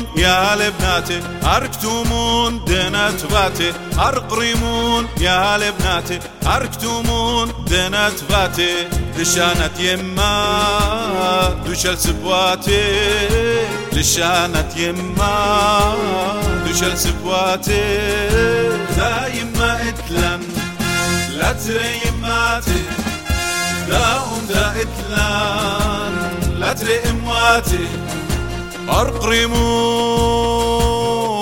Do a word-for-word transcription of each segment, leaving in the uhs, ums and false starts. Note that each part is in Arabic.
يا لبناتي أركتمون دنت باتي أرقريمون يا لبناتي أركتمون دنت باتي لشانت يما دوشل سبواتي لشانت يما دوشل سبواتي ذا يما اتلن لا تري يماتي داهم دا اتلان لا تري امواتي أرقريمون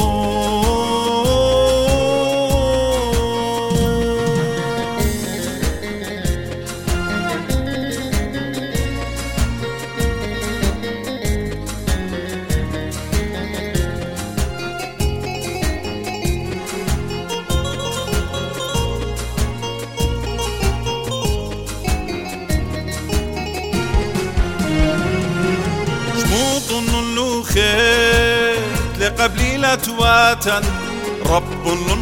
لقبليلة واتن رب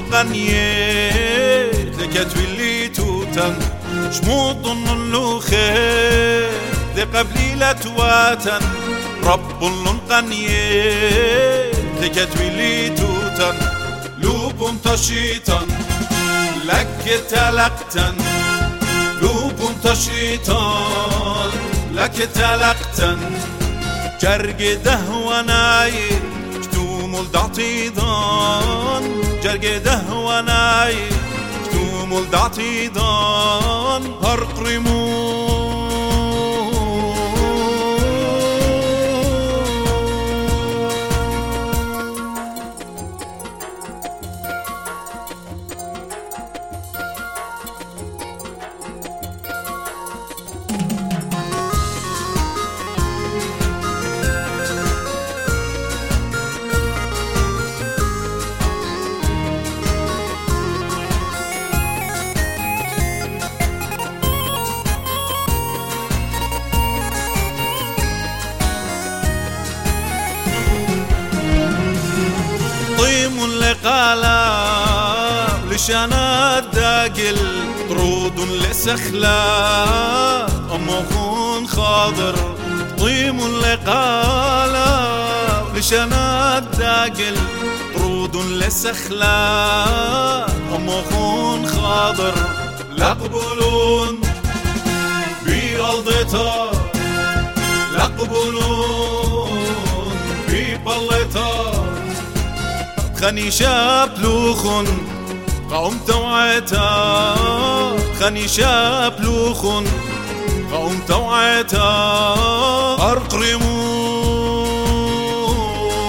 لنقنيت لكتولي توتن شموط اللوخيت لقبليلة واتن رب لنقنيت لكتولي توتن لوبم تشيطن لك تلقتن لوبم تشيطن لك تلقتن جرق دهوناي كتوم الدعطيدان جرق دهوناي كتوم الدعطيدان هرقريمون لقالا لشانا داقل طرود لسخلا أمخون خاضر طيم لقالا لشانا داقل طرود لسخلا أمخون خاضر لقبلون بألضتا لقبلون ببلتا خني شاب لوخن قوم توعتا خني شاب لوخن قوم توعتا أرقريمون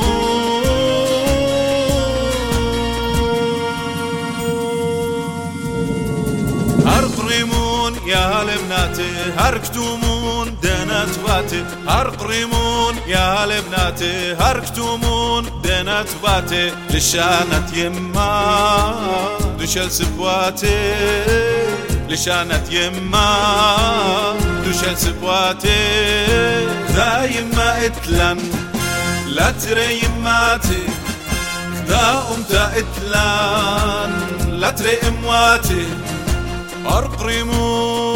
أرقريمون يا لبناتي هركتمون دنت باتي أرقريمون يا لبناتي هركتمون دنت باتي لشانت يما دوشل سبواتي لشانت يما دوشل سبواتي ذا يما اتلن لا تري يماتي ذا امتا اتلن لا تري امواتي أرقريمون